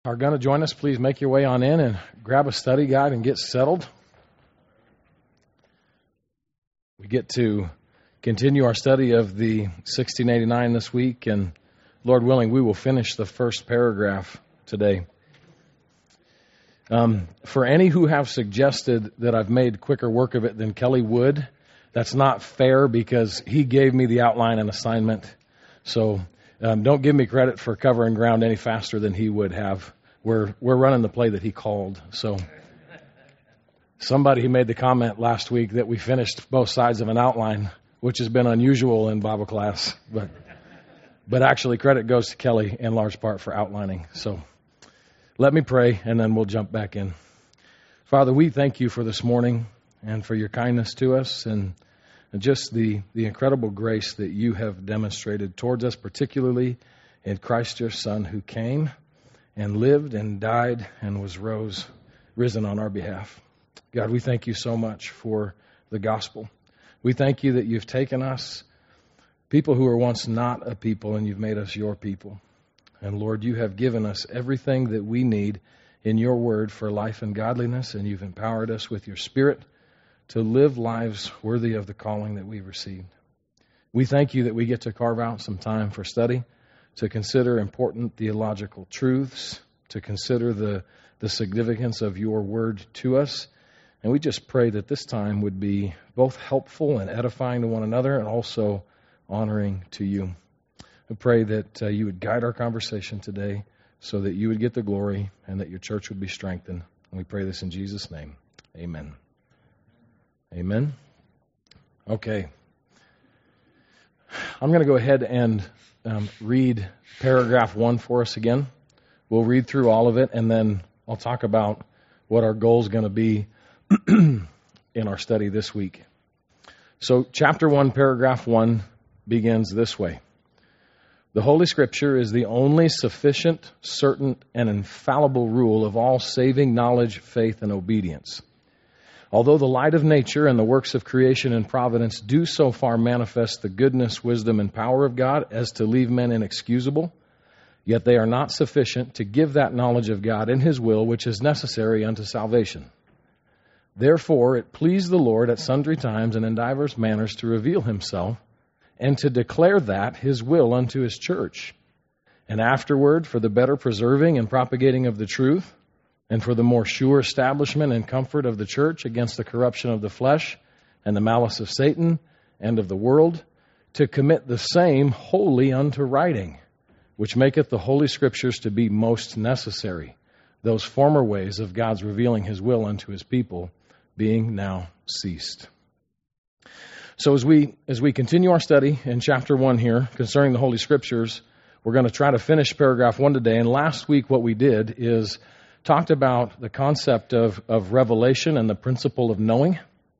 Are going to join us, please make your way on in and grab a study guide and get settled. We get to continue our study of the 1689 this week, and Lord willing, we will finish the first paragraph today. For any who have suggested that I've made quicker work of it than Kelly would, that's not fair because he gave me the outline and assignment. So don't give me credit for covering ground any faster than he would have. We're running the play that he called. So somebody made the comment last week that we finished both sides of an outline, which has been unusual in Bible class. But actually credit goes to Kelly in large part for outlining. So let me pray and then we'll jump back in. Father, we thank you for this morning and for your kindness to us and just the incredible grace that you have demonstrated towards us, particularly in Christ your Son, who came and lived and died and was risen on our behalf. God, we thank you so much for the gospel. We thank you that you've taken us, people who were once not a people, and you've made us your people. And Lord, you have given us everything that we need in your word for life and godliness, and you've empowered us with your Spirit to live lives worthy of the calling that we've received. We thank you that we get to carve out some time for study, to consider important theological truths, to consider the significance of your word to us. And we just pray that this time would be both helpful and edifying to one another and also honoring to you. I pray that you would guide our conversation today so that you would get the glory and that your church would be strengthened. And we pray this in Jesus' name. Amen. Amen. Okay. I'm going to go ahead and read paragraph 1 for us again. We'll read through all of it, and then I'll talk about what our goal is going to be in our study this week. So chapter 1, paragraph 1 begins this way. The Holy Scripture is the only sufficient, certain, and infallible rule of all saving knowledge, faith, and obedience. Although the light of nature and the works of creation and providence do so far manifest the goodness, wisdom, and power of God as to leave men inexcusable, yet they are not sufficient to give that knowledge of God and His will which is necessary unto salvation. Therefore it pleased the Lord at sundry times and in divers manners to reveal Himself and to declare that His will unto His church, and afterward for the better preserving and propagating of the truth, and for the more sure establishment and comfort of the church against the corruption of the flesh and the malice of Satan and of the world, to commit the same wholly unto writing, which maketh the Holy Scriptures to be most necessary, those former ways of God's revealing His will unto His people being now ceased. So as we continue our study in chapter 1 here concerning the Holy Scriptures, we're going to try to finish paragraph 1 today. And last week what we did is talked about the concept of revelation and the principle of knowing.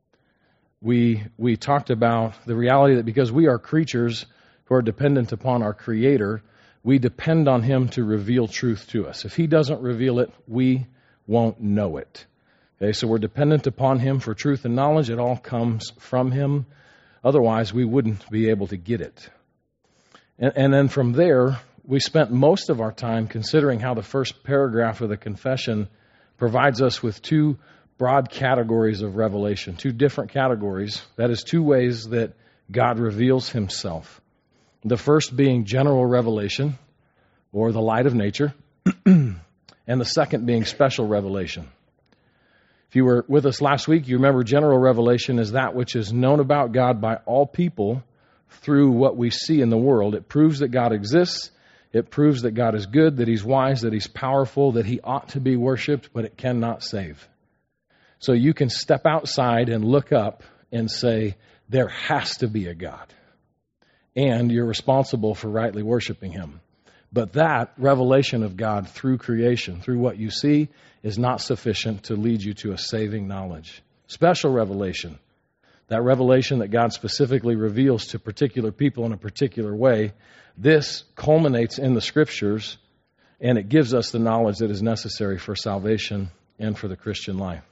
We talked about the reality that because we are creatures who are dependent upon our Creator, we depend on Him to reveal truth to us. If He doesn't reveal it, we won't know it. Okay, so we're dependent upon Him for truth and knowledge. It all comes from Him. Otherwise, we wouldn't be able to get it. And then from there, we spent most of our time considering how the first paragraph of the confession provides us with two broad categories of revelation, two different categories. That is, two ways that God reveals Himself. The first being general revelation, or the light of nature, and the second being special revelation. If you were with us last week, you remember general revelation is that which is known about God by all people through what we see in the world. It proves that God exists. It proves that God is good, that He's wise, that He's powerful, that He ought to be worshipped, but it cannot save. So you can step outside and look up and say, there has to be a God. And you're responsible for rightly worshiping Him. But that revelation of God through creation, through what you see, is not sufficient to lead you to a saving knowledge. Special revelation, that revelation that God specifically reveals to particular people in a particular way, this culminates in the Scriptures, and it gives us the knowledge that is necessary for salvation and for the Christian life.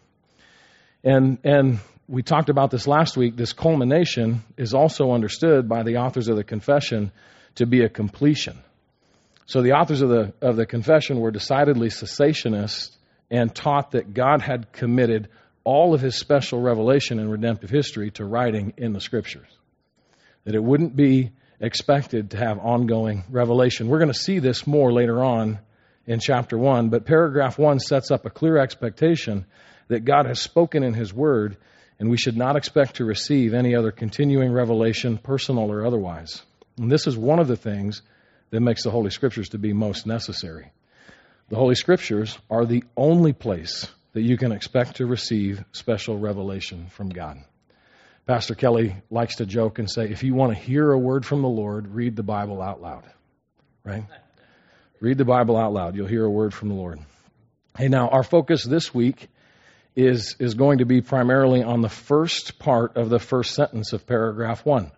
And we talked about this last week. This culmination is also understood by the authors of the confession to be a completion. So the authors of the confession were decidedly cessationist and taught that God had committed all of his special revelation in redemptive history to writing in the Scriptures. That it wouldn't be expected to have ongoing revelation. We're going to see this more later on in chapter 1, but paragraph 1 sets up a clear expectation that God has spoken in his word, and we should not expect to receive any other continuing revelation, personal or otherwise. And this is one of the things that makes the Holy Scriptures to be most necessary. The Holy Scriptures are the only place that you can expect to receive special revelation from God. Pastor Kelly likes to joke and say, if you want to hear a word from the Lord, read the Bible out loud. Right? Read the Bible out loud. You'll hear a word from the Lord. Hey, now, our focus this week is going to be primarily on the first part of the first sentence of paragraph 1,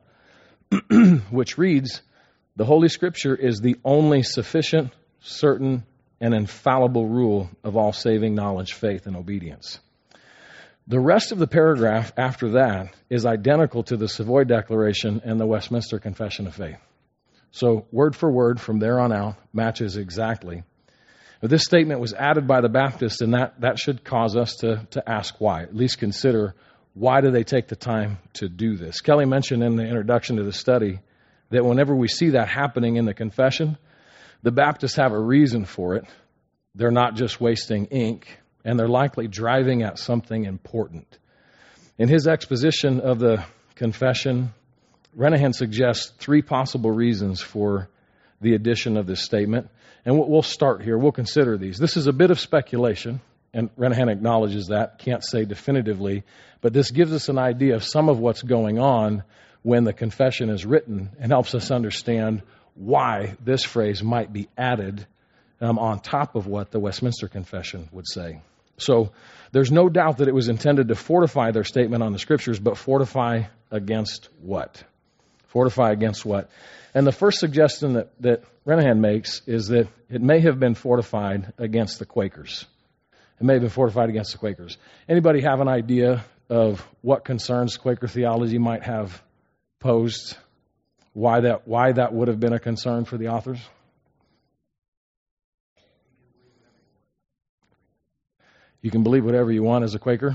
which reads, the Holy Scripture is the only sufficient, certain, and infallible rule of all saving knowledge, faith, and obedience. The rest of the paragraph after that is identical to the Savoy Declaration and the Westminster Confession of Faith. So word for word from there on out matches exactly. But this statement was added by the Baptists, and that should cause us to ask why, at least consider why do they take the time to do this. Kelly mentioned in the introduction to the study that whenever we see that happening in the confession, the Baptists have a reason for it. They're not just wasting ink, and they're likely driving at something important. In his exposition of the confession, Renahan suggests 3 possible reasons for the addition of this statement. And we'll start here. We'll consider these. This is a bit of speculation, and Renahan acknowledges that, can't say definitively, but this gives us an idea of some of what's going on when the confession is written and helps us understand why this phrase might be added on top of what the Westminster Confession would say. So there's no doubt that it was intended to fortify their statement on the Scriptures, but fortify against what? Fortify against what? And the first suggestion that Renahan makes is that it may have been fortified against the Quakers. It may have been fortified against the Quakers. Anybody have an idea of what concerns Quaker theology might have posed? Why that would have been a concern for the authors? You can believe whatever you want as a Quaker.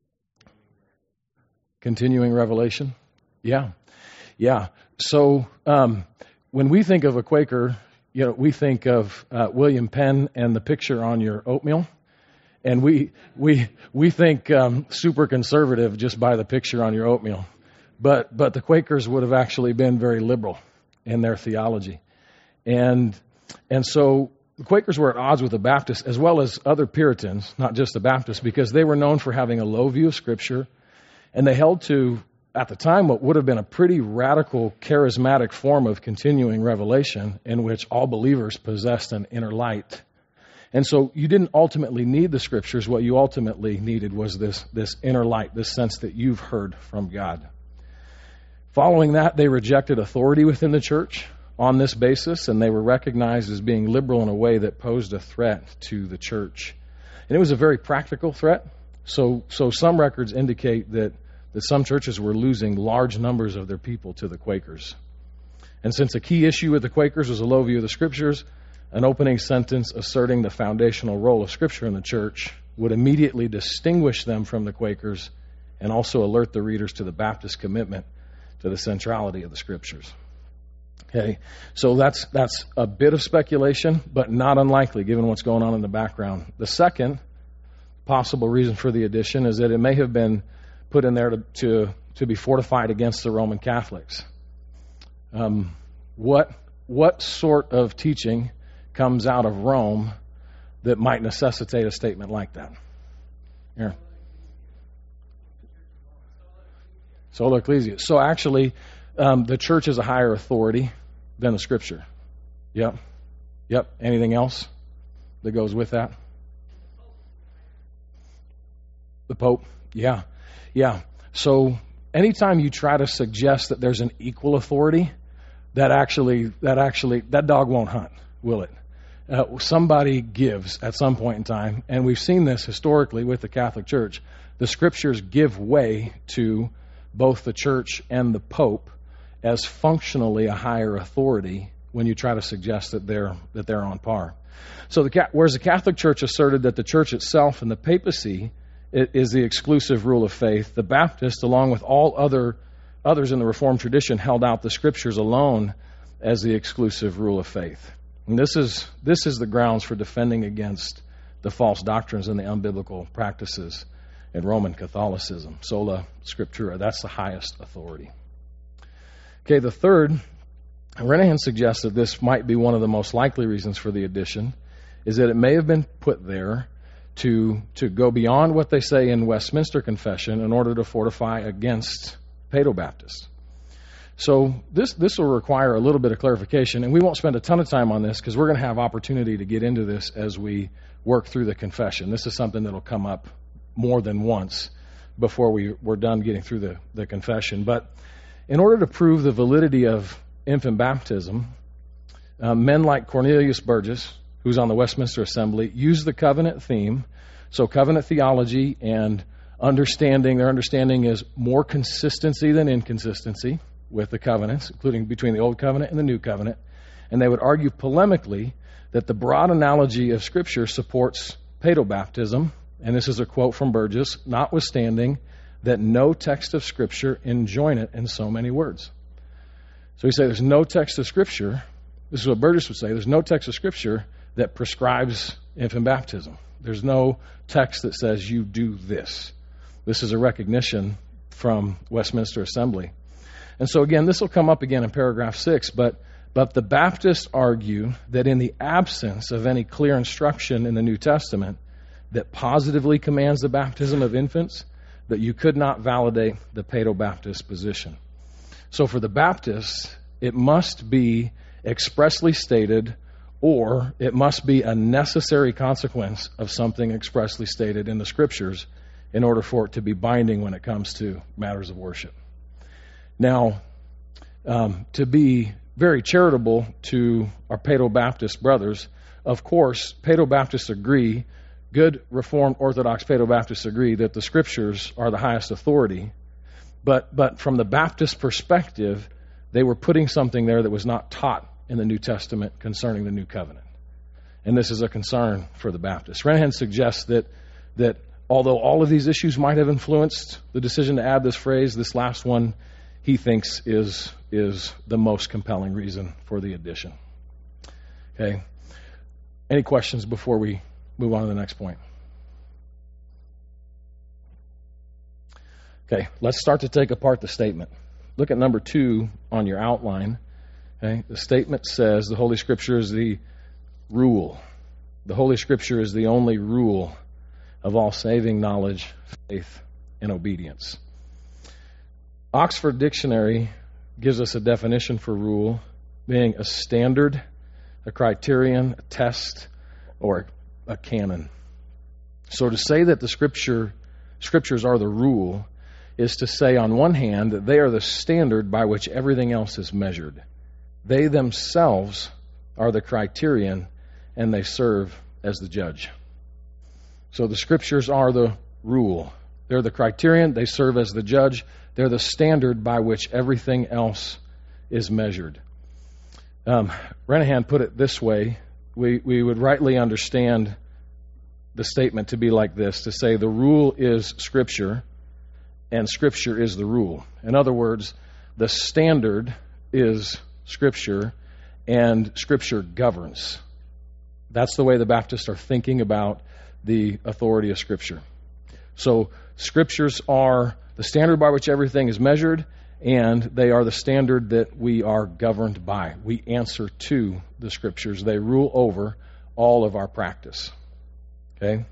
Continuing revelation. Yeah. So when we think of a Quaker, we think of William Penn and the picture on your oatmeal, and we think super conservative just by the picture on your oatmeal. But the Quakers would have actually been very liberal in their theology, and so the Quakers were at odds with the Baptists as well as other Puritans, not just the Baptists, because they were known for having a low view of Scripture, and they held to, at the time, what would have been a pretty radical, charismatic form of continuing revelation in which all believers possessed an inner light. And so you didn't ultimately need the Scriptures. What you ultimately needed was this inner light, this sense that you've heard from God. Following that, they rejected authority within the church on this basis, and they were recognized as being liberal in a way that posed a threat to the church. And it was a very practical threat. So some records indicate that some churches were losing large numbers of their people to the Quakers. And since a key issue with the Quakers was a low view of the Scriptures, an opening sentence asserting the foundational role of Scripture in the church would immediately distinguish them from the Quakers and also alert the readers to the Baptist commitment to the centrality of the Scriptures. Okay, so that's a bit of speculation, but not unlikely given what's going on in the background. The second possible reason for the addition is that it may have been put in there to be fortified against the Roman Catholics. What sort of teaching comes out of Rome that might necessitate a statement like that? Here. Sola Ecclesia. So actually, the church is a higher authority than the Scripture. Yep. Anything else that goes with that? The Pope. Yeah. So anytime you try to suggest that there's an equal authority, that dog won't hunt, will it? Somebody gives at some point in time, and we've seen this historically with the Catholic Church. The Scriptures give way to both the Church and the Pope as functionally a higher authority when you try to suggest that they're on par. So whereas the Catholic Church asserted that the Church itself and the papacy is the exclusive rule of faith, the Baptists, along with all others in the Reformed tradition, held out the Scriptures alone as the exclusive rule of faith. And this is the grounds for defending against the false doctrines and the unbiblical practices in Roman Catholicism. Sola Scriptura, that's the highest authority. Okay, the third, Renihan suggests that this might be one of the most likely reasons for the addition, is that it may have been put there to go beyond what they say in Westminster Confession in order to fortify against Paedobaptists. So this will require a little bit of clarification, and we won't spend a ton of time on this because we're going to have opportunity to get into this as we work through the confession. This is something that will come up more than once before we're done getting through the confession. But in order to prove the validity of infant baptism, men like Cornelius Burgess, who's on the Westminster Assembly, used the covenant theme. So covenant theology and their understanding is more consistency than inconsistency with the covenants, including between the Old Covenant and the New Covenant. And they would argue polemically that the broad analogy of Scripture supports paedobaptism, and this is a quote from Burgess, notwithstanding that no text of Scripture enjoin it in so many words. So he said there's no text of Scripture, this is what Burgess would say, there's no text of Scripture that prescribes infant baptism. There's no text that says you do this. This is a recognition from Westminster Assembly. And so again, this will come up again in paragraph 6, but the Baptists argue that in the absence of any clear instruction in the New Testament that positively commands the baptism of infants, that you could not validate the Paedobaptist position. So for the Baptists, it must be expressly stated, or it must be a necessary consequence of something expressly stated in the Scriptures in order for it to be binding when it comes to matters of worship. Now, to be very charitable to our Paedobaptist brothers, of course, Paedobaptists agree, good Reformed Orthodox Paedobaptists agree that the Scriptures are the highest authority, but from the Baptist perspective, they were putting something there that was not taught in the New Testament concerning the New Covenant. And this is a concern for the Baptists. Renihan suggests that although all of these issues might have influenced the decision to add this phrase, this last one he thinks is the most compelling reason for the addition. Okay. Any questions before we move on to the next point? Okay, let's start to take apart the statement. Look at number 2 on your outline. Okay, the statement says the Holy Scripture is the rule. The Holy Scripture is the only rule of all saving knowledge, faith, and obedience. Oxford Dictionary gives us a definition for rule being a standard, a criterion, a test, or a canon. So to say that the Scriptures are the rule is to say, on one hand, that they are the standard by which everything else is measured. They themselves are the criterion, and they serve as the judge. So the Scriptures are the rule. They're the criterion. They serve as the judge. They're the standard by which everything else is measured. Renihan put it this way. We would rightly understand the statement to be like this, to say the rule is Scripture, and Scripture is the rule. In other words, the standard is Scripture, and Scripture governs. That's the way the Baptists are thinking about the authority of Scripture. So Scriptures are the standard by which everything is measured, and they are the standard that we are governed by. We answer to the Scriptures. They rule over all of our practice. Okay?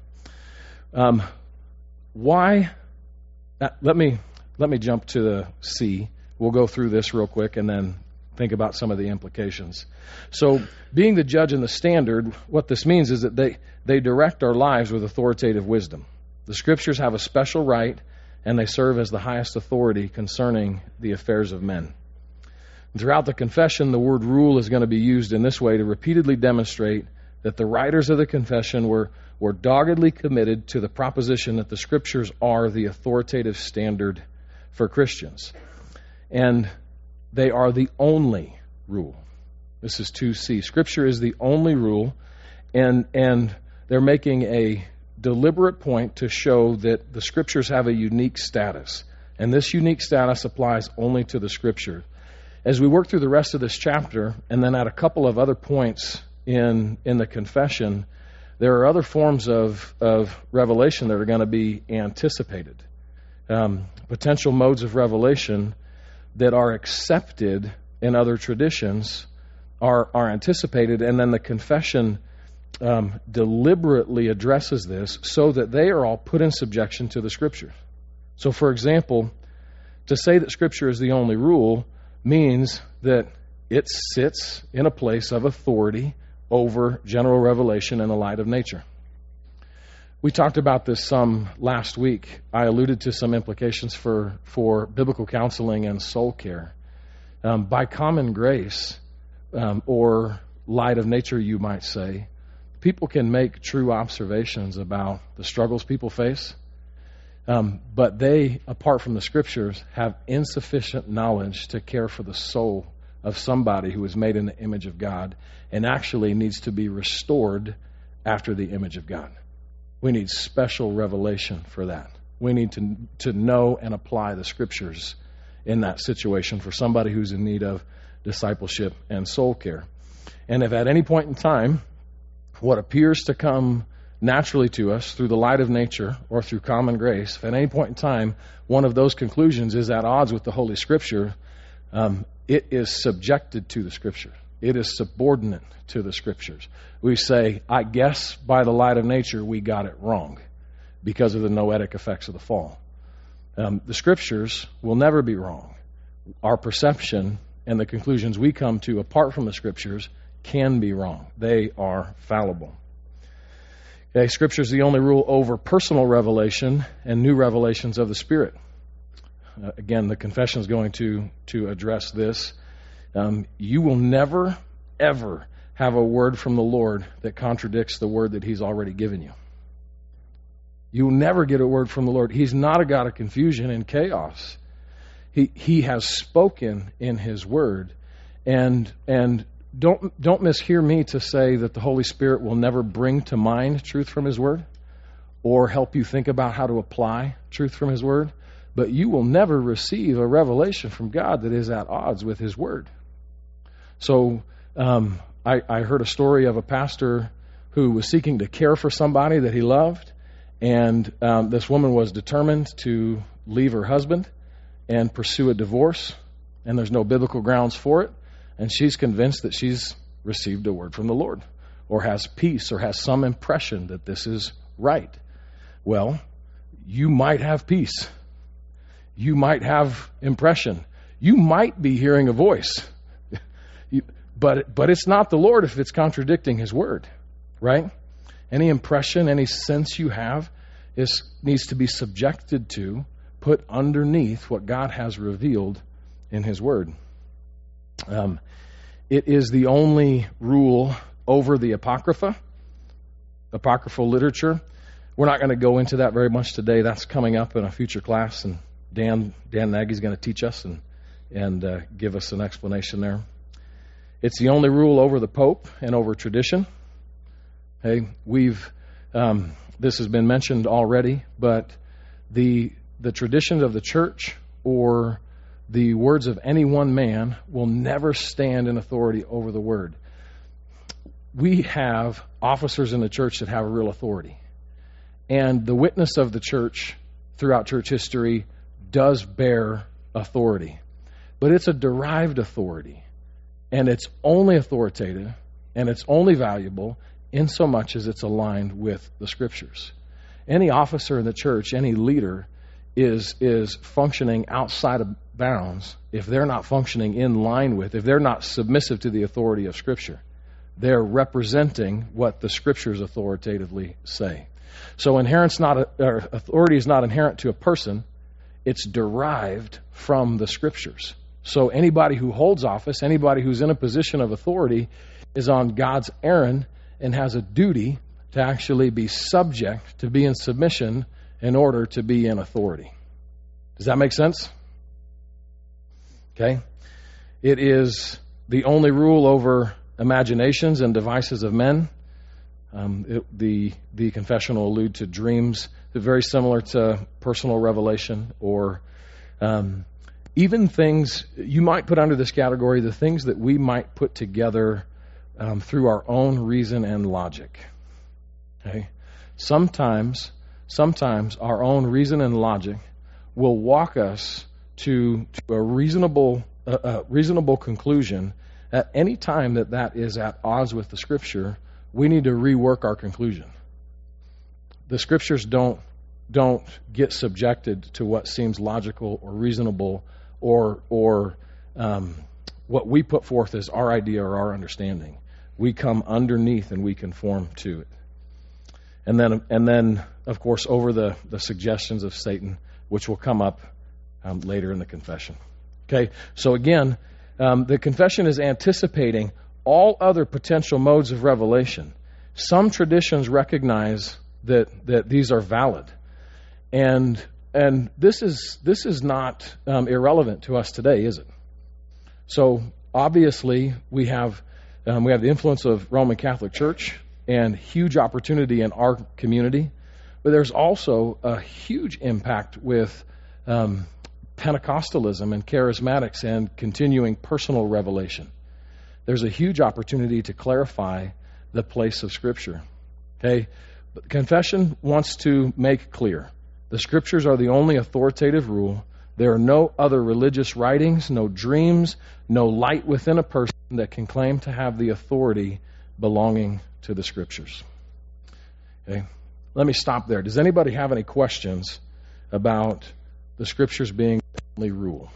Why? Let me jump to the C. We'll go through this real quick and then think about some of the implications. So, being the judge and the standard, what this means is that they direct our lives with authoritative wisdom. The Scriptures have a special right, and they serve as the highest authority concerning the affairs of men. Throughout the confession, the word rule is going to be used in this way to repeatedly demonstrate that the writers of the confession were doggedly committed to the proposition that the Scriptures are the authoritative standard for Christians. And they are the only rule. This is 2C. Scripture is the only rule, and they're making a deliberate point to show that the Scriptures have a unique status. And this unique status applies only to the Scripture. As we work through the rest of this chapter, and then at a couple of other points in the confession, there are other forms of revelation that are going to be anticipated. Potential modes of revelation that are accepted in other traditions are anticipated, and then the confession deliberately addresses this so that they are all put in subjection to the Scriptures. So, for example, to say that Scripture is the only rule means that it sits in a place of authority over general revelation in the light of nature. We talked about this some last week. I alluded to some implications for biblical counseling and soul care. By common grace, or light of nature, you might say, people can make true observations about the struggles people face, but they, apart from the Scriptures, have insufficient knowledge to care for the soul of somebody who is made in the image of God and actually needs to be restored after the image of God. We need special revelation for that. We need to know and apply the Scriptures in that situation for somebody who's in need of discipleship and soul care. And if at any point in time, what appears to come naturally to us through the light of nature or through common grace, if at any point in time one of those conclusions is at odds with the Holy Scripture, it is subjected to the Scripture. It is subordinate to the Scriptures. We say, I guess by the light of nature we got it wrong because of the noetic effects of the fall. The Scriptures will never be wrong. Our perception and the conclusions we come to apart from the Scriptures can be wrong. They are fallible. Okay, Scripture is the only rule over personal revelation and new revelations of the Spirit. Again, the confession is going to address this. You will never, ever have a word from the Lord that contradicts the word that He's already given you. You will never get a word from the Lord. He's not a God of confusion and chaos. He has spoken in His word, and don't mishear me to say that the Holy Spirit will never bring to mind truth from His word or help you think about how to apply truth from His word, but you will never receive a revelation from God that is at odds with His word. So I heard a story of a pastor who was seeking to care for somebody that he loved, and this woman was determined to leave her husband and pursue a divorce, and there's no biblical grounds for it, and she's convinced that she's received a word from the Lord or has peace or has some impression that this is right. Well, you might have peace. You might have impression. You might be hearing a voice. But it's not the Lord if it's contradicting His word, right? Any impression, any sense you have needs to be subjected to, put underneath what God has revealed in His word. It is the only rule over the Apocrypha, apocryphal literature. We're not going to go into that very much today. That's coming up in a future class, and Dan Nagy's going to teach us and give us an explanation there. It's the only rule over the Pope and over tradition. Hey, this has been mentioned already, but the traditions of the church or the words of any one man will never stand in authority over the word. We have officers in the church that have real authority, and the witness of the church throughout church history does bear authority, but it's a derived authority. And it's only authoritative, and it's only valuable in so much as it's aligned with the Scriptures. Any officer in the church, any leader, is functioning outside of bounds if they're not functioning in line with, if they're not submissive to the authority of Scripture. They're representing what the Scriptures authoritatively say. So authority is not inherent to a person. It's derived from the Scriptures. So anybody who holds office, anybody who's in a position of authority is on God's errand and has a duty to actually be subject, to be in submission in order to be in authority. Does that make sense? Okay. It is the only rule over imaginations and devices of men. The confession will allude to dreams that are very similar to personal revelation, or even things you might put under this category, the things that we might put together through our own reason and logic. Okay? Sometimes our own reason and logic will walk us to a reasonable conclusion. At any time that is at odds with the Scripture, we need to rework our conclusion. The Scriptures don't get subjected to what seems logical or reasonable or what we put forth as our idea or our understanding. We come underneath and we conform to it. And then of course, over the suggestions of Satan, which will come up later in the confession. Okay, so again, the confession is anticipating all other potential modes of revelation. Some traditions recognize that these are valid, and this is not irrelevant to us today, is it? So obviously we have the influence of Roman Catholic Church and huge opportunity in our community, but there's also a huge impact with Pentecostalism and charismatics and continuing personal revelation. There's a huge opportunity to clarify the place of Scripture. Okay? But confession wants to make clear the Scriptures are the only authoritative rule. There are no other religious writings, no dreams, no light within a person that can claim to have the authority belonging to the Scriptures. Okay? Let me stop there. Does anybody have any questions about the Scriptures being the only rule?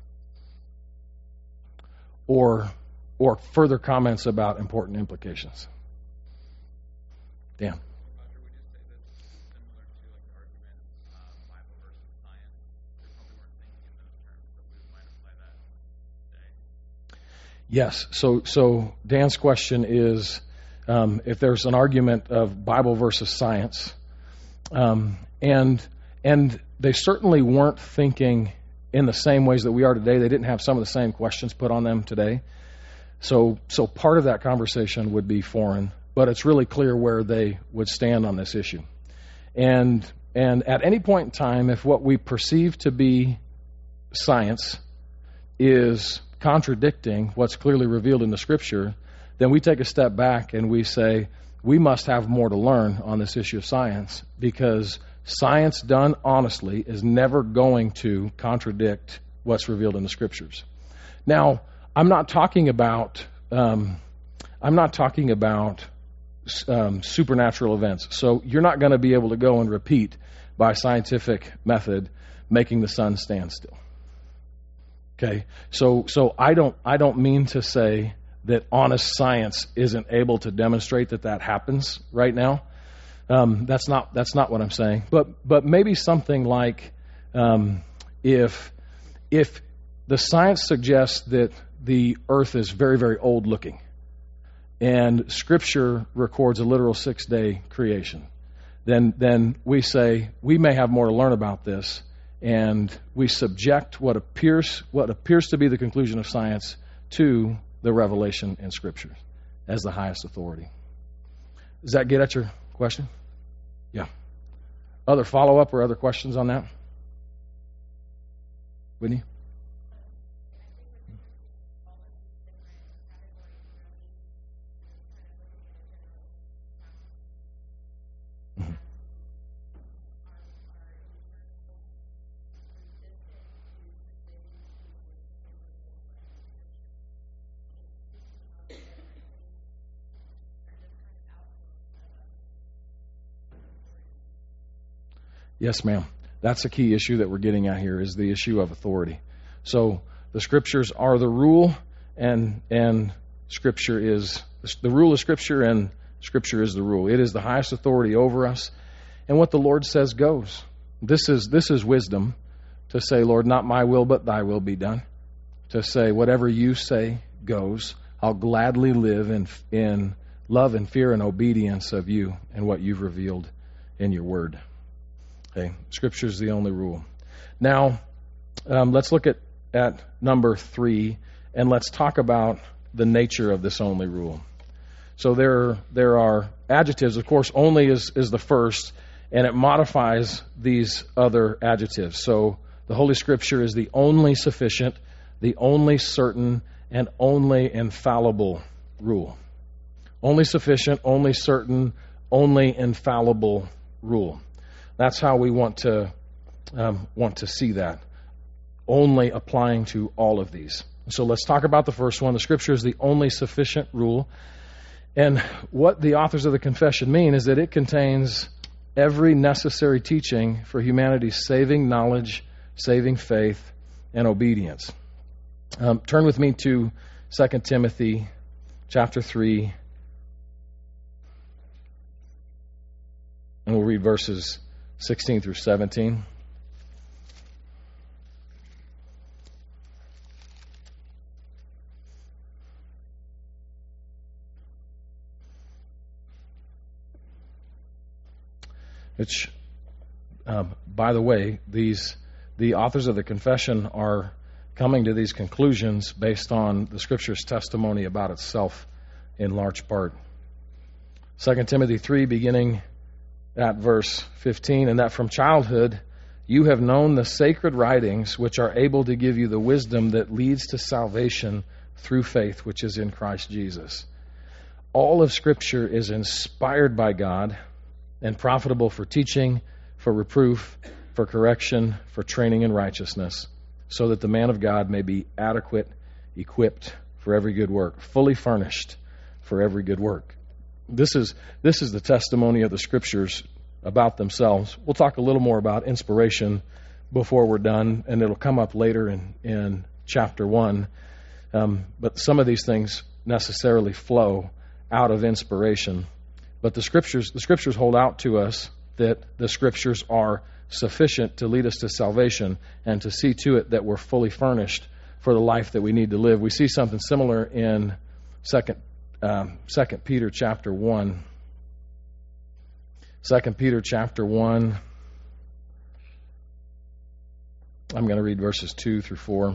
Or further comments about important implications? Dan. Yes. So Dan's question is if there's an argument of Bible versus science, and they certainly weren't thinking in the same ways that we are today. They didn't have some of the same questions put on them today. So part of that conversation would be foreign, but it's really clear where they would stand on this issue. And at any point in time, if what we perceive to be science is contradicting what's clearly revealed in the Scripture, then we take a step back and we say, we must have more to learn on this issue of science, because science done honestly is never going to contradict what's revealed in the Scriptures. Now, I'm not talking about supernatural events. So you're not going to be able to go and repeat by scientific method making the sun stand still. Okay, so I don't mean to say that honest science isn't able to demonstrate that happens right now. That's not what I'm saying. But maybe something like if the science suggests that the earth is very, very old looking, and Scripture records a literal 6-day creation, then we say we may have more to learn about this, and we subject what appears to be the conclusion of science to the revelation in Scripture as the highest authority. Does that get at your question? Yeah. Other follow-up or other questions on that? Whitney? Yes, ma'am. That's a key issue that we're getting at here, is the issue of authority. So the Scriptures are the rule, and Scripture is the rule of Scripture, and Scripture is the rule. It is the highest authority over us, and what the Lord says goes. This is wisdom, to say, Lord, not my will but thy will be done. To say, whatever you say goes. I'll gladly live in love and fear and obedience of you and what you've revealed in your word. Okay, Scripture is the only rule. Now, let's look at number 3, and let's talk about the nature of this only rule. So there are adjectives. Of course, only is the first, and it modifies these other adjectives. So the Holy Scripture is the only sufficient, the only certain, and only infallible rule. Only sufficient, only certain, only infallible rule. That's how we want to see that. Only applying to all of these. So let's talk about the first one. The Scripture is the only sufficient rule. And what the authors of the Confession mean is that it contains every necessary teaching for humanity's saving knowledge, saving faith, and obedience. Turn with me to 2 Timothy chapter 3, and we'll read verses 16 through 17. Which, by the way, the authors of the Confession are coming to these conclusions based on the Scripture's testimony about itself in large part. 2 Timothy 3, beginning at verse 15, and that from childhood you have known the sacred writings which are able to give you the wisdom that leads to salvation through faith which is in Christ Jesus. All of Scripture is inspired by God and profitable for teaching, for reproof, for correction, for training in righteousness, so that the man of God may be adequate, equipped for every good work, fully furnished for every good work. This is the testimony of the Scriptures about themselves. We'll talk a little more about inspiration before we're done, and it'll come up later in chapter 1. But some of these things necessarily flow out of inspiration. But the Scriptures hold out to us that the Scriptures are sufficient to lead us to salvation and to see to it that we're fully furnished for the life that we need to live. We see something similar in 2 Peter chapter 1. 2 Peter chapter 1. I'm going to read verses 2 through 4.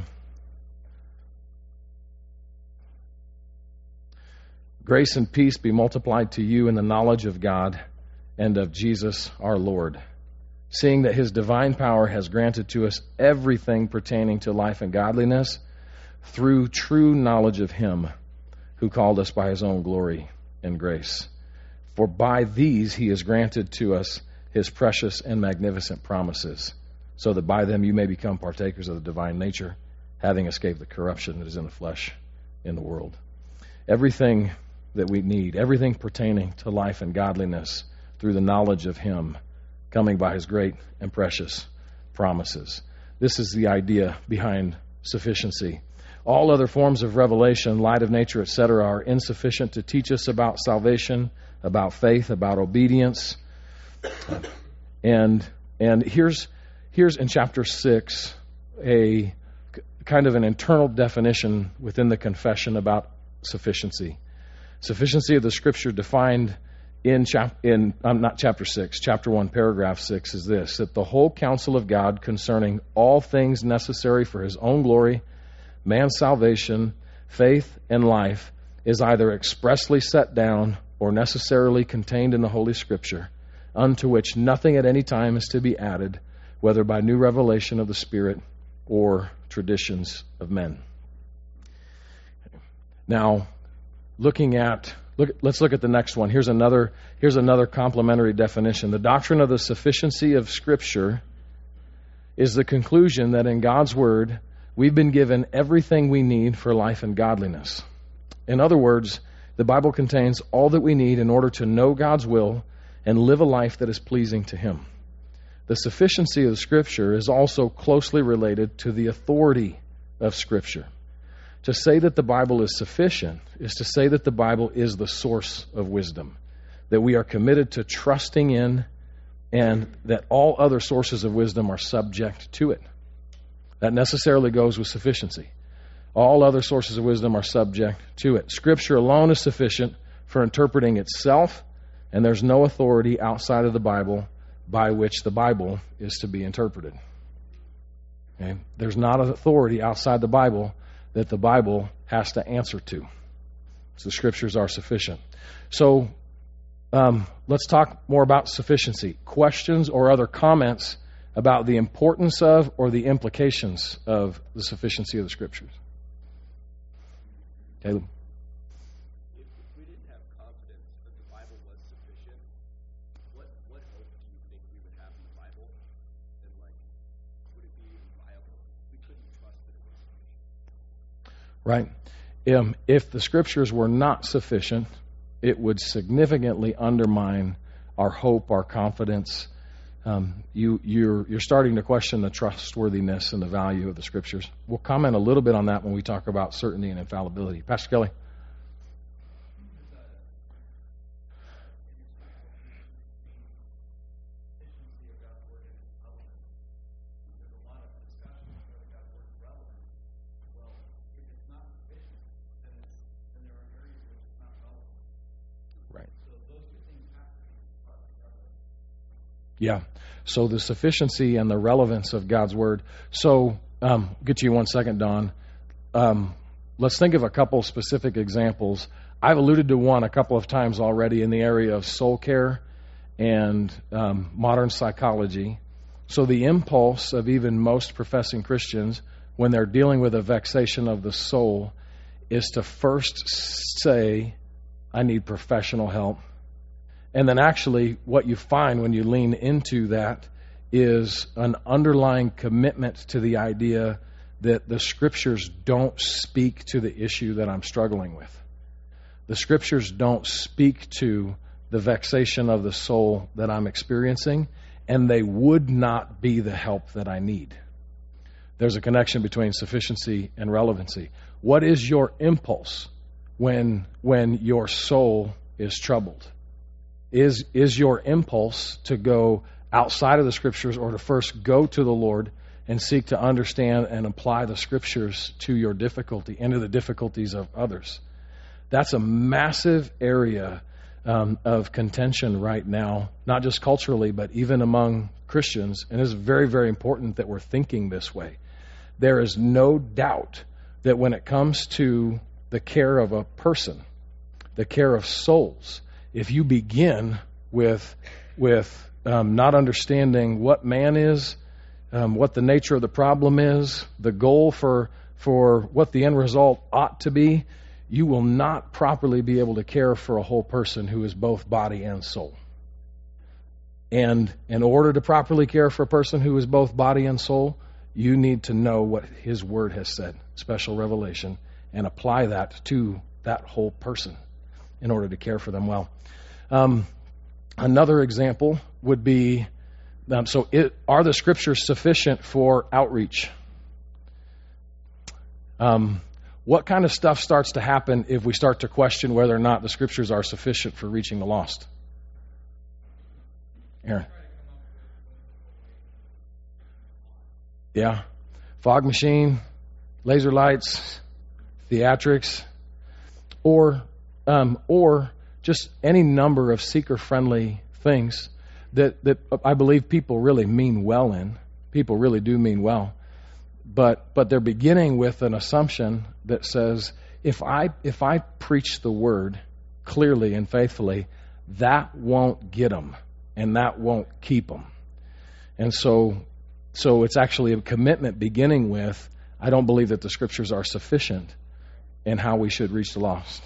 Grace and peace be multiplied to you in the knowledge of God and of Jesus our Lord, seeing that His divine power has granted to us everything pertaining to life and godliness through true knowledge of Him who called us by His own glory and grace. For by these He has granted to us His precious and magnificent promises, so that by them you may become partakers of the divine nature, having escaped the corruption that is in the flesh in the world. Everything that we need, everything pertaining to life and godliness through the knowledge of Him, coming by His great and precious promises. This is the idea behind sufficiency. All other forms of revelation, light of nature, etc., are insufficient to teach us about salvation, about faith, about obedience. And here's in chapter 6 a kind of an internal definition within the confession about sufficiency. Sufficiency of the Scripture defined in chapter 6, chapter 1, paragraph 6 is this, that the whole counsel of God concerning all things necessary for His own glory, man's salvation, faith, and life is either expressly set down or necessarily contained in the Holy Scripture, unto which nothing at any time is to be added, whether by new revelation of the Spirit or traditions of men. Now, let's look at the next one. Here's another complementary definition. The doctrine of the sufficiency of Scripture is the conclusion that in God's Word, we've been given everything we need for life and godliness. In other words, the Bible contains all that we need in order to know God's will and live a life that is pleasing to Him. The sufficiency of the Scripture is also closely related to the authority of Scripture. To say that the Bible is sufficient is to say that the Bible is the source of wisdom, that we are committed to trusting in, and that all other sources of wisdom are subject to it. That necessarily goes with sufficiency. All other sources of wisdom are subject to it. Scripture alone is sufficient for interpreting itself, and there's no authority outside of the Bible by which the Bible is to be interpreted. Okay? There's not an authority outside the Bible that the Bible has to answer to. The Scriptures are sufficient. So let's talk more about sufficiency. Questions or other comments about the importance of or the implications of the sufficiency of the Scriptures? Caleb? If we didn't have confidence that the Bible was sufficient, what hope do you think we would have in the Bible? And would it be even viable? We couldn't trust that it was sufficient. Right. If the Scriptures were not sufficient, it would significantly undermine our hope, our confidence. You're starting to question the trustworthiness and the value of the Scriptures. We'll comment a little bit on that when we talk about certainty and infallibility. Pastor Kelly? Yeah. So the sufficiency and the relevance of God's Word. So, get you 1 second, Don. Let's think of a couple specific examples. I've alluded to one a couple of times already in the area of soul care and modern psychology. So the impulse of even most professing Christians when they're dealing with a vexation of the soul is to first say, I need professional help. And then actually what you find when you lean into that is an underlying commitment to the idea that the Scriptures don't speak to the issue that I'm struggling with. The Scriptures don't speak to the vexation of the soul that I'm experiencing, and they would not be the help that I need. There's a connection between sufficiency and relevancy. What is your impulse when your soul is troubled? Is your impulse to go outside of the Scriptures or to first go to the Lord and seek to understand and apply the Scriptures to your difficulty and to the difficulties of others? That's a massive area of contention right now, not just culturally, but even among Christians. And it's very, very important that we're thinking this way. There is no doubt that when it comes to the care of a person, the care of souls, if you begin with not understanding what man is, what the nature of the problem is, the goal for what the end result ought to be, you will not properly be able to care for a whole person who is both body and soul. And in order to properly care for a person who is both body and soul, you need to know what His Word has said, special revelation, and apply that to that whole person in order to care for them well. Another example would be, are the Scriptures sufficient for outreach? What kind of stuff starts to happen if we start to question whether or not the Scriptures are sufficient for reaching the lost? Aaron? Yeah. Fog machine, laser lights, theatrics, or just any number of seeker-friendly things that I believe people really mean well in. People really do mean well. But they're beginning with an assumption that says, if I preach the Word clearly and faithfully, that won't get them, and that won't keep them. And so it's actually a commitment beginning with, I don't believe that the Scriptures are sufficient in how we should reach the lost.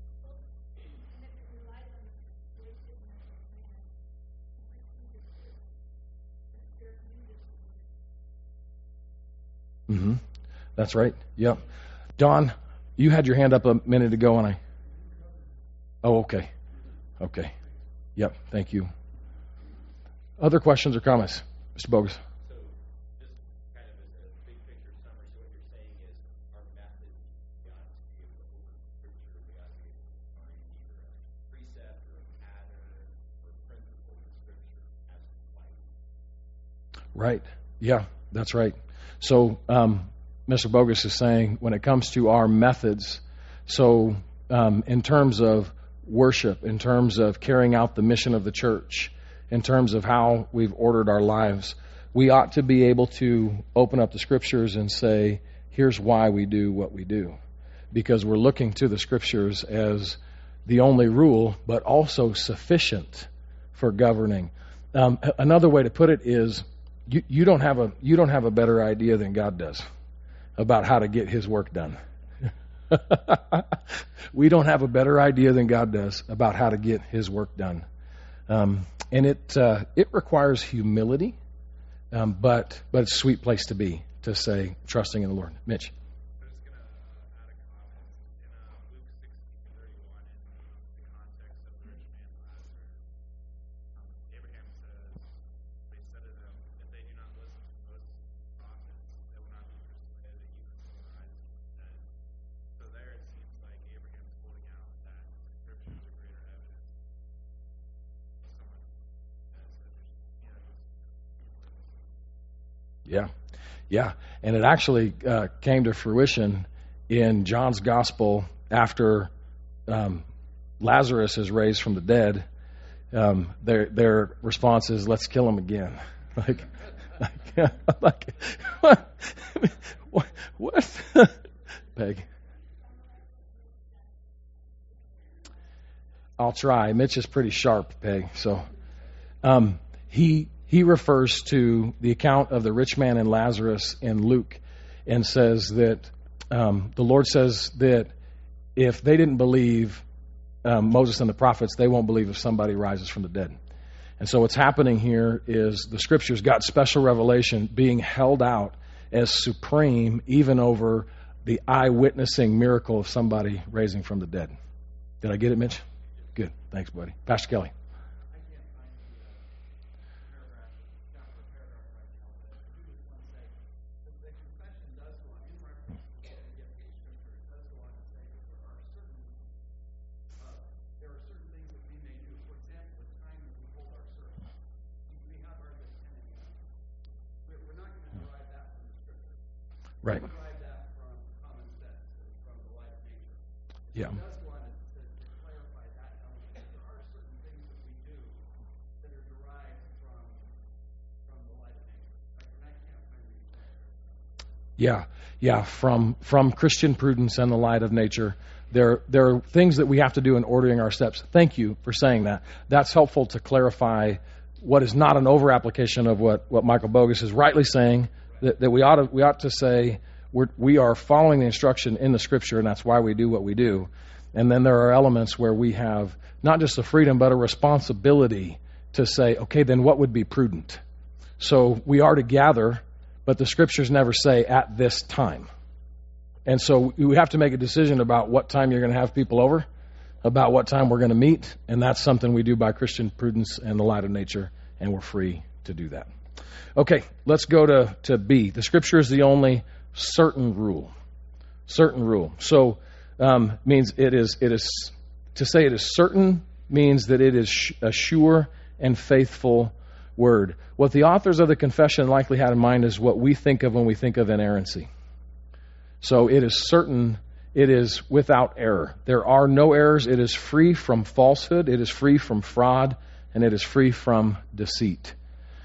Mm-hmm. That's right. Yep. Don, you had your hand up a minute ago, and Oh, okay. Okay. Yep. Thank you. Other questions or comments, Mr. Bogus? So, just kind of as a big picture summary, so what you're saying is our method got to be able to open Scripture, we got to be able to find either a precept or a pattern or principle in Scripture as to fight. Right. Yeah, that's right. So, Mr. Bogus is saying when it comes to our methods, so in terms of worship, in terms of carrying out the mission of the church, in terms of how we've ordered our lives, we ought to be able to open up the Scriptures and say, here's why we do what we do. because we're looking to the Scriptures as the only rule, but also sufficient for governing. Another way to put it is, you don't have a better idea than God does about how to get His work done. We don't have a better idea than God does about how to get His work done, and it requires humility, but it's a sweet place to be, to say trusting in the Lord. Mitch. Yeah. And it actually came to fruition in John's gospel after Lazarus is raised from the dead. Their response is, "Let's kill him again." Like what? Peg. I'll try. Mitch is pretty sharp, Peg. So he refers to the account of the rich man and Lazarus in Luke and says that the Lord says that if they didn't believe Moses and the prophets, they won't believe if somebody rises from the dead. And so what's happening here is the Scriptures got special revelation being held out as supreme even over the eyewitnessing miracle of somebody raising from the dead. Did I get it, Mitch? Good. Thanks, buddy. Pastor Kelly. Right. Yeah. Yeah. From Christian prudence and the light of nature, there are things that we have to do in ordering our steps. Thank you for saying that. That's helpful to clarify what is not an over application of what Michael Bogus is rightly saying. That we ought to say we are following the instruction in the Scripture, and that's why we do what we do. And then there are elements where we have not just a freedom, but a responsibility to say, okay, then what would be prudent? So we are to gather, but the Scriptures never say at this time. And so we have to make a decision about what time you're going to have people over, about what time we're going to meet, and that's something we do by Christian prudence and the light of nature, and we're free to do that. Okay, let's go to B. The Scripture is the only certain rule. Certain rule. So means it is to say it is certain means that it is a sure and faithful word. What the authors of the confession likely had in mind is what we think of when we think of inerrancy. So it is certain, it is without error. There are no errors. It is free from falsehood. It is free from fraud, and it is free from deceit.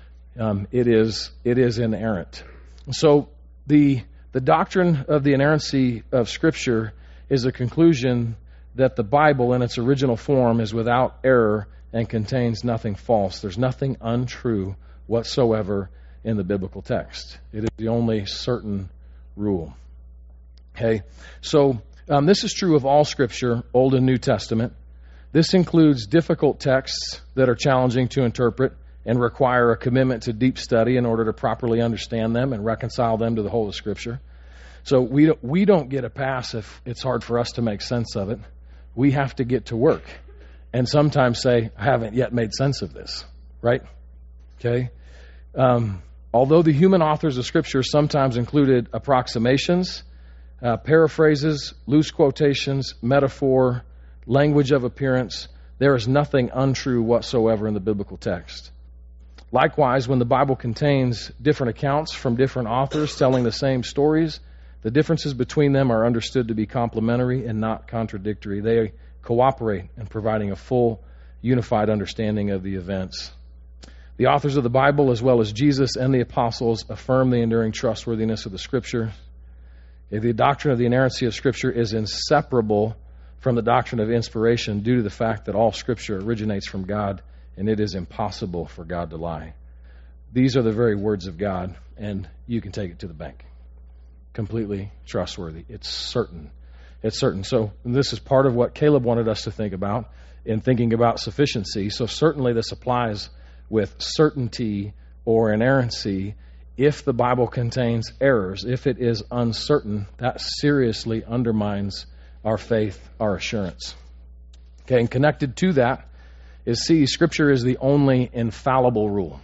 It is inerrant. So the doctrine of the inerrancy of Scripture is a conclusion that the Bible in its original form is without error and contains nothing false. There's nothing untrue whatsoever in the biblical text. It is the only certain rule. Okay, so this is true of all Scripture, Old and New Testament. This includes difficult texts that are challenging to interpret and require a commitment to deep study in order to properly understand them and reconcile them to the whole of Scripture. So we don't get a pass if it's hard for us to make sense of it. We have to get to work and sometimes say, I haven't yet made sense of this, right? Okay. Although the human authors of Scripture sometimes included approximations, paraphrases, loose quotations, metaphor, language of appearance, there is nothing untrue whatsoever in the biblical text. Likewise, when the Bible contains different accounts from different authors telling the same stories, the differences between them are understood to be complementary and not contradictory. They cooperate in providing a full, unified understanding of the events. The authors of the Bible, as well as Jesus and the apostles, affirm the enduring trustworthiness of the Scripture. The doctrine of the inerrancy of Scripture is inseparable from the doctrine of inspiration due to the fact that all Scripture originates from God, and it is impossible for God to lie. These are the very words of God, and you can take it to the bank. Completely trustworthy. It's certain. It's certain. So this is part of what Caleb wanted us to think about in thinking about sufficiency. So certainly this applies with certainty or inerrancy. If the Bible contains errors, if it is uncertain, that seriously undermines our faith, our assurance. Okay, and connected to that is C, Scripture is the only infallible rule.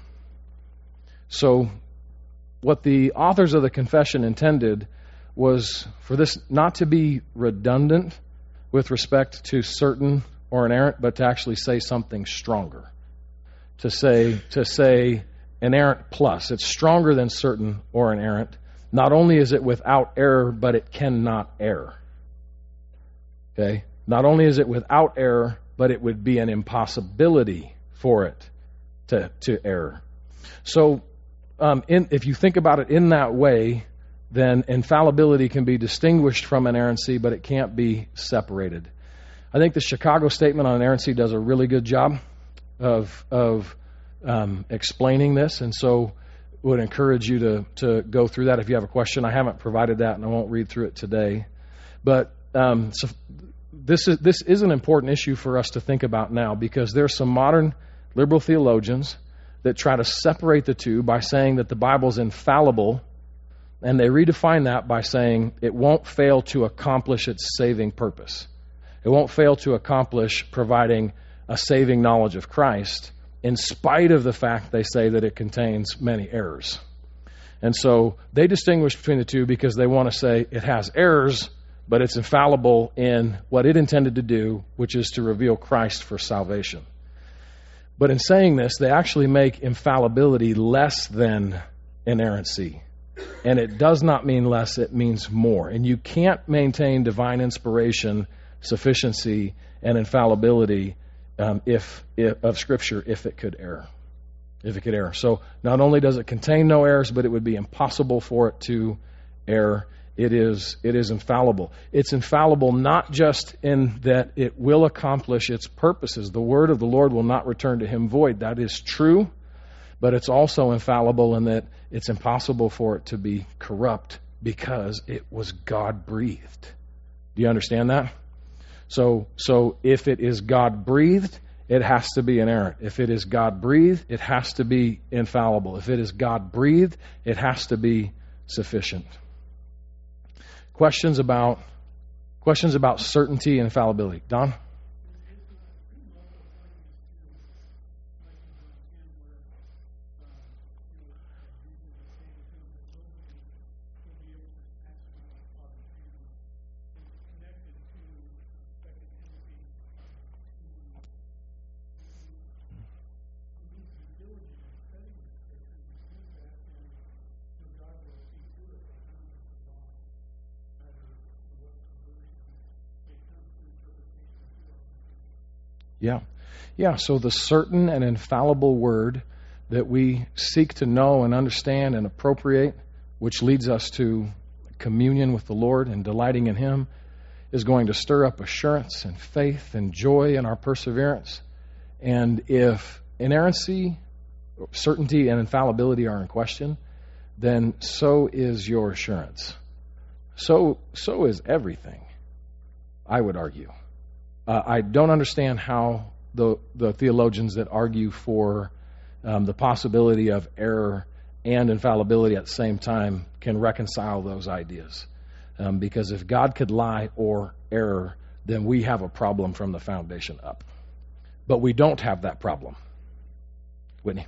So what the authors of the confession intended was for this not to be redundant with respect to certain or inerrant, but to actually say something stronger. To say inerrant plus. It's stronger than certain or inerrant. Not only is it without error, but it cannot err. Okay? Not only is it without error, but it would be an impossibility for it to err. So, if you think about it in that way, then infallibility can be distinguished from inerrancy, but it can't be separated. I think the Chicago Statement on Inerrancy does a really good job of explaining this, and so would encourage you to go through that if you have a question. I haven't provided that, and I won't read through it today. But so this is an important issue for us to think about now, because there's some modern liberal theologians that try to separate the two by saying that the Bible's infallible, and they redefine that by saying it won't fail to accomplish its saving purpose. It won't fail to accomplish providing a saving knowledge of Christ, in spite of the fact they say that it contains many errors. And so they distinguish between the two because they want to say it has errors, but it's infallible in what it intended to do, which is to reveal Christ for salvation. But in saying this, they actually make infallibility less than inerrancy. And it does not mean less, it means more. And you can't maintain divine inspiration, sufficiency, and infallibility of Scripture if it could err. If it could err. So not only does it contain no errors, but it would be impossible for it to err. It is infallible. It's infallible not just in that it will accomplish its purposes. The word of the Lord will not return to him void. That is true, but it's also infallible in that it's impossible for it to be corrupt because it was God-breathed. Do you understand that? So if it is God-breathed, it has to be inerrant. If it is God-breathed, it has to be infallible. If it is God-breathed, it has to be sufficient. Questions about certainty and infallibility. Don? Yeah. So the certain and infallible word that we seek to know and understand and appropriate, which leads us to communion with the Lord and delighting in Him, is going to stir up assurance and faith and joy in our perseverance. And if inerrancy, certainty, and infallibility are in question, then so is your assurance. So is everything, I would argue. I don't understand how the theologians that argue for the possibility of error and infallibility at the same time can reconcile those ideas. Because if God could lie or error, then we have a problem from the foundation up. But we don't have that problem. Whitney?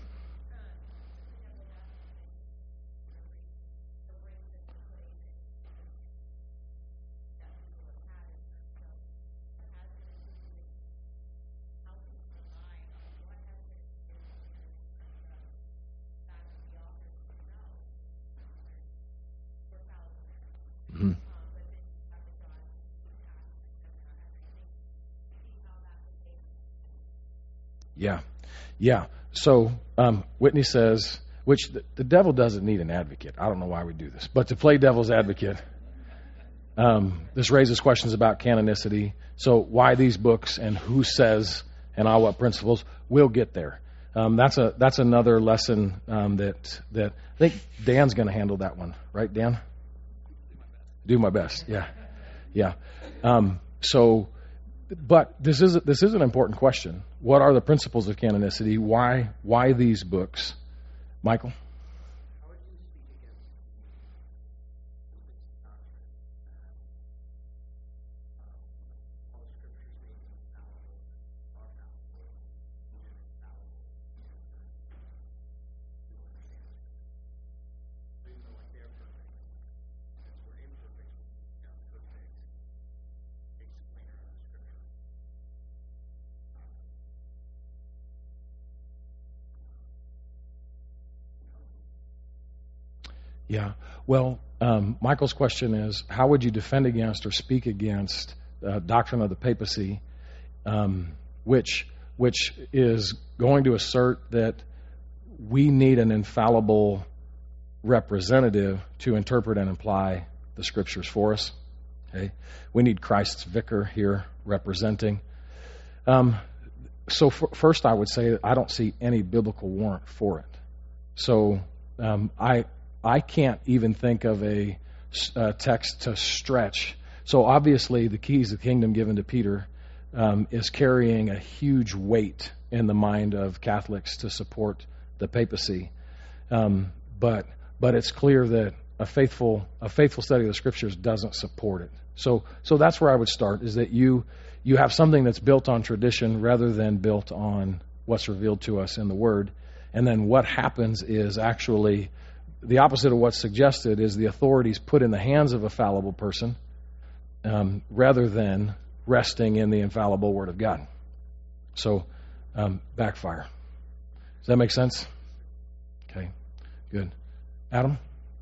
Yeah. So Whitney says, which the devil doesn't need an advocate. I don't know why we do this, but to play devil's advocate, This raises questions about canonicity. So why these books and who says and on what principles? We'll get there. That's another lesson that I think Dan's going to handle that one, right, Dan? Do my best. Yeah. But this is an important question. What are the principles of canonicity? Why these books, Michael? How would you speak against religious doctrine that all scriptures being infallible, are fallible, even infallible, to understand scripture? So even though like they're perfect, since we're imperfect, we have perfect explainer of the scripture. Yeah. Well, Michael's question is, how would you defend against or speak against doctrine of the papacy, which is going to assert that we need an infallible representative to interpret and apply the scriptures for us? Okay, we need Christ's vicar here representing. So first, I would say that I don't see any biblical warrant for it. So I can't even think of a text to stretch. So obviously, the keys of the kingdom given to Peter is carrying a huge weight in the mind of Catholics to support the papacy. But it's clear that a faithful study of the scriptures doesn't support it. So that's where I would start, is that you have something that's built on tradition rather than built on what's revealed to us in the Word. And then what happens is actually the opposite of what's suggested, is the authorities put in the hands of a fallible person rather than resting in the infallible Word of God. So backfire. Does that make sense? Okay, good. Adam?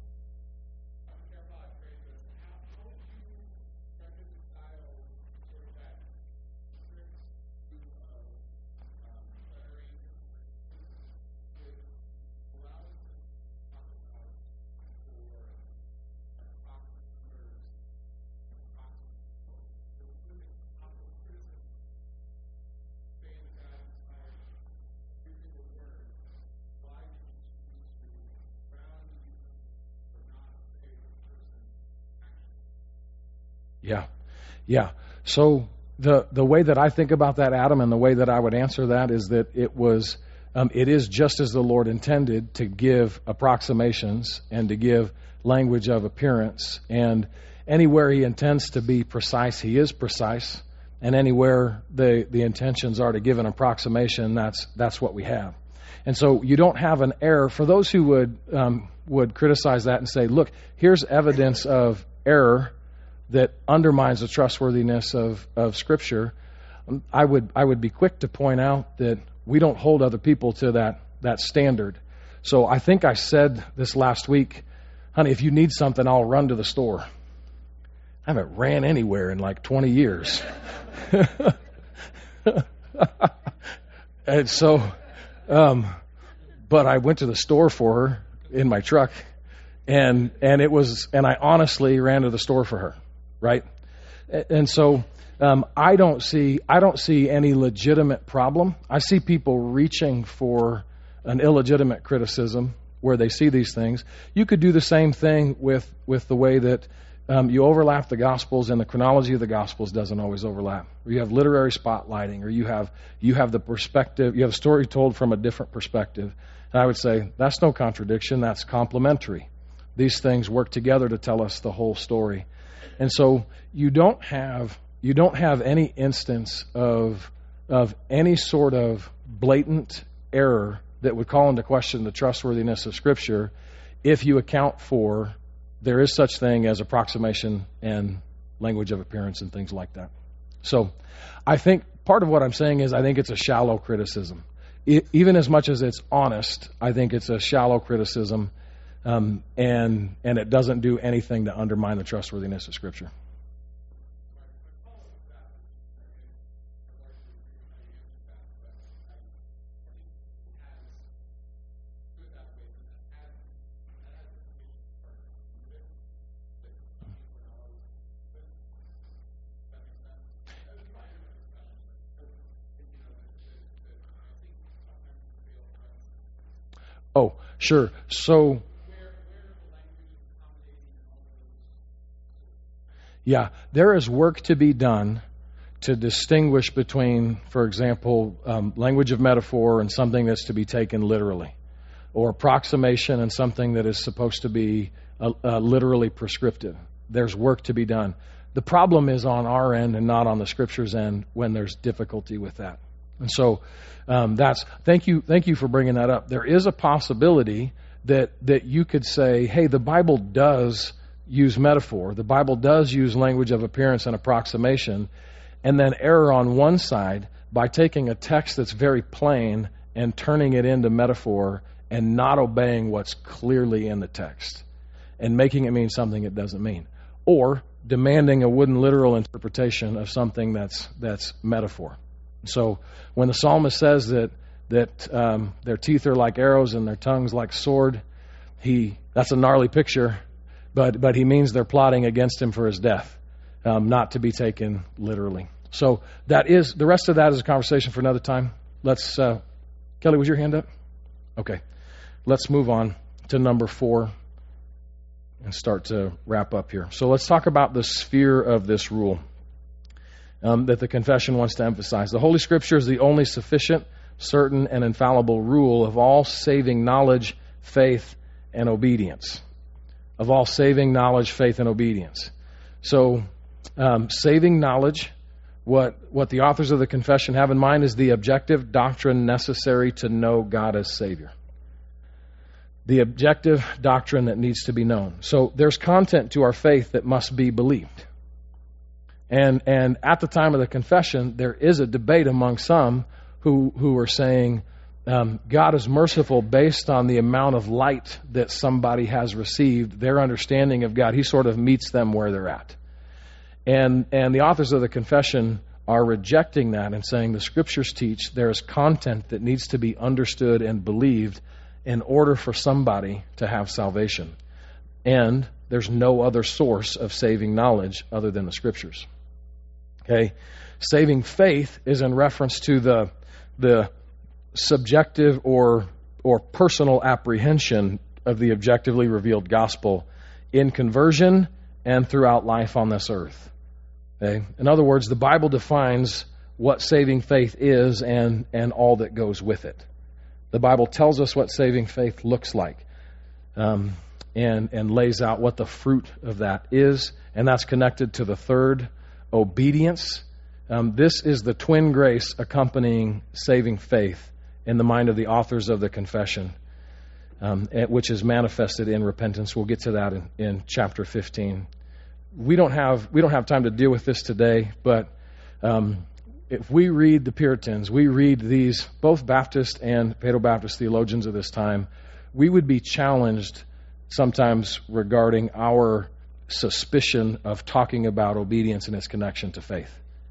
Yeah. So the way that I think about that, Adam, and the way that I would answer that is that it is just as the Lord intended, to give approximations and to give language of appearance. And anywhere He intends to be precise, He is precise. And anywhere the intentions are to give an approximation, that's what we have. And so you don't have an error. For those who would criticize that and say, look, here's evidence of error that undermines the trustworthiness of Scripture, I would be quick to point out that we don't hold other people to that standard. So I think I said this last week, honey, if you need something, I'll run to the store. I haven't ran anywhere in like 20 years. And so, but I went to the store for her in my truck, and I honestly ran to the store for her. Right? And so I don't see any legitimate problem. I see people reaching for an illegitimate criticism where they see these things. You could do the same thing with the way that you overlap the Gospels, and the chronology of the Gospels doesn't always overlap. Or you have literary spotlighting, or you have the perspective, you have a story told from a different perspective. And I would say that's no contradiction, that's complementary. These things work together to tell us the whole story. And so you don't have any instance of any sort of blatant error that would call into question the trustworthiness of Scripture if you account for there is such thing as approximation and language of appearance and things like that. So I think part of what I'm saying is I think it's a shallow criticism. Even as much as it's honest, I think it's a shallow criticism. And it doesn't do anything to undermine the trustworthiness of Scripture. Sure. So, yeah, there is work to be done to distinguish between, for example, language of metaphor and something that's to be taken literally, or approximation and something that is supposed to be literally prescriptive. There's work to be done. The problem is on our end and not on the Scripture's end when there's difficulty with that. And so thank you for bringing that up. There is a possibility that you could say, hey, the Bible does use metaphor. The Bible does use language of appearance and approximation, and then err on one side by taking a text that's very plain and turning it into metaphor and not obeying what's clearly in the text and making it mean something it doesn't mean. Or demanding a wooden literal interpretation of something that's metaphor. So when the psalmist says that their teeth are like arrows and their tongues like sword, that's a gnarly picture, but he means they're plotting against him for his death, not to be taken literally. So the rest of that is a conversation for another time. Let's Kelly, was your hand up? Okay. Let's move on to number 4 and start to wrap up here. So let's talk about the sphere of this rule that the confession wants to emphasize. The Holy Scripture is the only sufficient, certain, and infallible rule of all saving knowledge, faith, and obedience. Of all saving knowledge, faith, and obedience. So saving knowledge, what the authors of the confession have in mind is the objective doctrine necessary to know God as Savior. The objective doctrine that needs to be known. So there's content to our faith that must be believed. And at the time of the confession, there is a debate among some who are saying God is merciful based on the amount of light that somebody has received, their understanding of God. He sort of meets them where they're at. And the authors of the confession are rejecting that and saying the Scriptures teach there is content that needs to be understood and believed in order for somebody to have salvation. And there's no other source of saving knowledge other than the Scriptures. Okay? Saving faith is in reference to the subjective or personal apprehension of the objectively revealed gospel in conversion and throughout life on this earth. Okay? In other words, the Bible defines what saving faith is and all that goes with it. The Bible tells us what saving faith looks like and lays out what the fruit of that is, and that's connected to the third, obedience. This is the twin grace accompanying saving faith in the mind of the authors of the confession, which is manifested in repentance. We'll get to that in chapter 15. We don't have time to deal with this today, but if we read the Puritans, we read these, both Baptist and Paedo-Baptist theologians of this time, we would be challenged sometimes regarding our suspicion of talking about obedience and its connection to faith.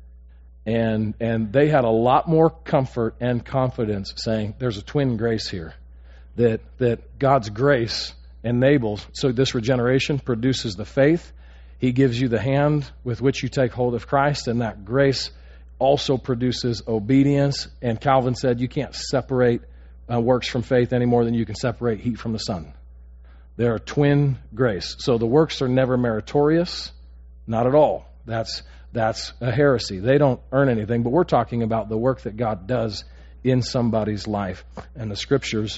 And they had a lot more comfort and confidence saying there's a twin grace here, that God's grace enables. So this regeneration produces the faith. He gives you the hand with which you take hold of Christ, and that grace also produces obedience. And Calvin said you can't separate works from faith any more than you can separate heat from the sun. They're a twin grace. So the works are never meritorious, not at all. That's a heresy. They don't earn anything, but we're talking about the work that God does in somebody's life. And the scriptures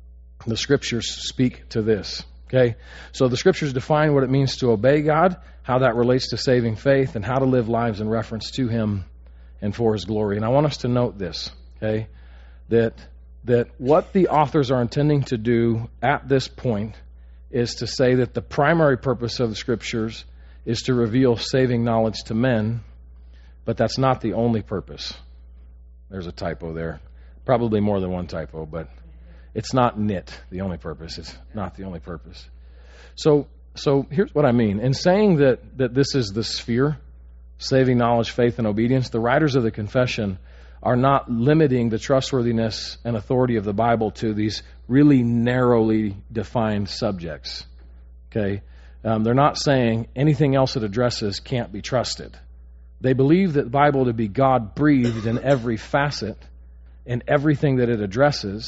speak to this. Okay? So the Scriptures define what it means to obey God, how that relates to saving faith, and how to live lives in reference to Him and for His glory. And I want us to note this, okay? That what the authors are intending to do at this point is to say that the primary purpose of the Scriptures is to reveal saving knowledge to men, but that's not the only purpose. There's a typo there. Probably more than one typo, but it's not the only purpose. It's not the only purpose. So here's what I mean. In saying that this is the sphere, saving knowledge, faith, and obedience, the writers of the confession are not limiting the trustworthiness and authority of the Bible to these really narrowly defined subjects. Okay? They're not saying anything else it addresses can't be trusted. They believe that the Bible to be God-breathed in every facet, in everything that it addresses,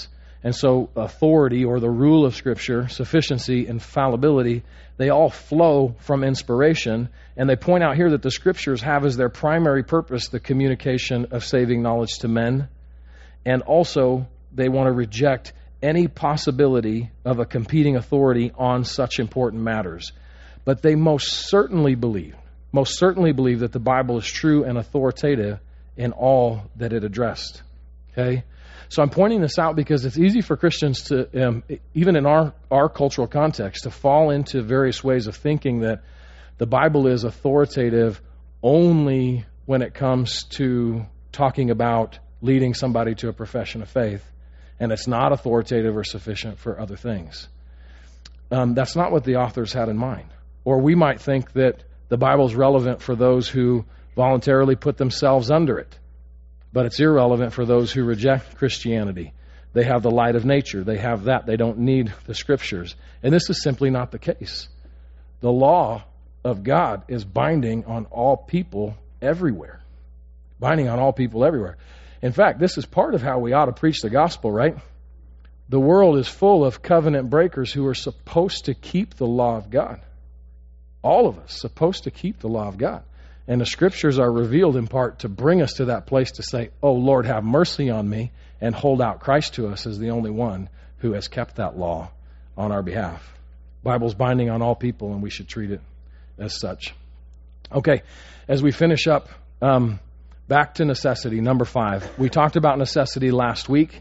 And so authority, or the rule of Scripture, sufficiency, infallibility, they all flow from inspiration. And they point out here that the Scriptures have as their primary purpose the communication of saving knowledge to men. And also, they want to reject any possibility of a competing authority on such important matters. But they most certainly believe that the Bible is true and authoritative in all that it addressed. Okay? So I'm pointing this out because it's easy for Christians to, even in our cultural context, to fall into various ways of thinking that the Bible is authoritative only when it comes to talking about leading somebody to a profession of faith, and it's not authoritative or sufficient for other things. That's not what the authors had in mind. Or we might think that the Bible is relevant for those who voluntarily put themselves under it, but it's irrelevant for those who reject Christianity. They have the light of nature. They have that. They don't need the Scriptures. And this is simply not the case. The law of God is binding on all people everywhere. Binding on all people everywhere. In fact, this is part of how we ought to preach the gospel, right? The world is full of covenant breakers who are supposed to keep the law of God. All of us supposed to keep the law of God. And the Scriptures are revealed in part to bring us to that place to say, oh, Lord, have mercy on me, and hold out Christ to us as the only one who has kept that law on our behalf. The Bible's binding on all people, and we should treat it as such. Okay, as we finish up, back to necessity, number 5. We talked about necessity last week,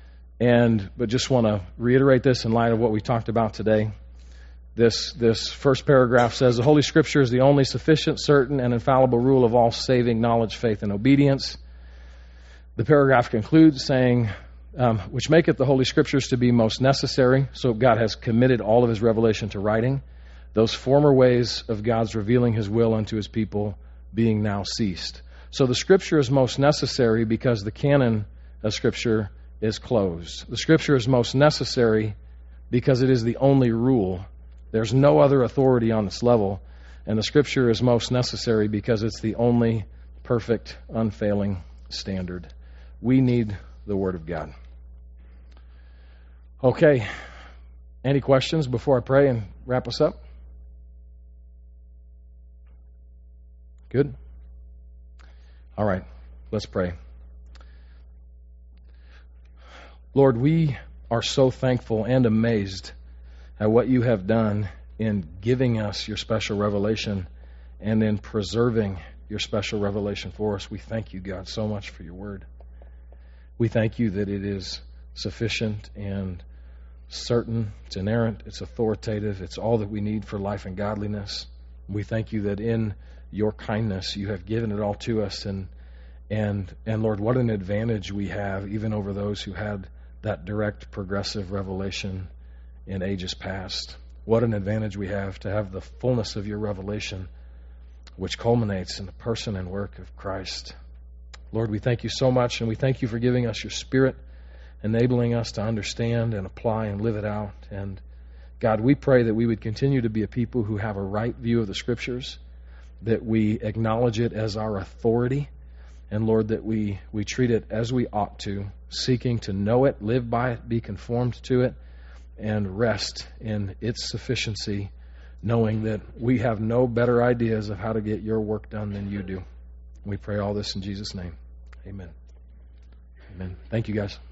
but just want to reiterate this in light of what we talked about today. This first paragraph says, the Holy Scripture is the only sufficient, certain, and infallible rule of all saving knowledge, faith, and obedience. The paragraph concludes saying, which maketh the Holy Scriptures to be most necessary. So God has committed all of His revelation to writing. Those former ways of God's revealing His will unto His people being now ceased. So the Scripture is most necessary because the canon of Scripture is closed. The Scripture is most necessary because it is the only rule. There's no other authority on this level. And the Scripture is most necessary because it's the only perfect, unfailing standard. We need the Word of God. Okay. Any questions before I pray and wrap us up? Good? All right. Let's pray. Lord, we are so thankful and amazed at what you have done in giving us your special revelation and in preserving your special revelation for us. We thank you, God, so much for your word. We thank you that it is sufficient and certain, it's inerrant, it's authoritative, it's all that we need for life and godliness. We thank you that in your kindness you have given it all to us, and Lord, what an advantage we have even over those who had that direct progressive revelation in ages past. What an advantage we have to have the fullness of your revelation, which culminates in the person and work of Christ. Lord, we thank you so much, and we thank you for giving us your Spirit, enabling us to understand and apply and live it out. And God, we pray that we would continue to be a people who have a right view of the Scriptures, that we acknowledge it as our authority, and Lord, that we treat it as we ought to, seeking to know it, live by it, be conformed to it, and rest in its sufficiency, knowing that we have no better ideas of how to get your work done than you do. We pray all this in Jesus' name. Amen. Amen. Thank you, guys.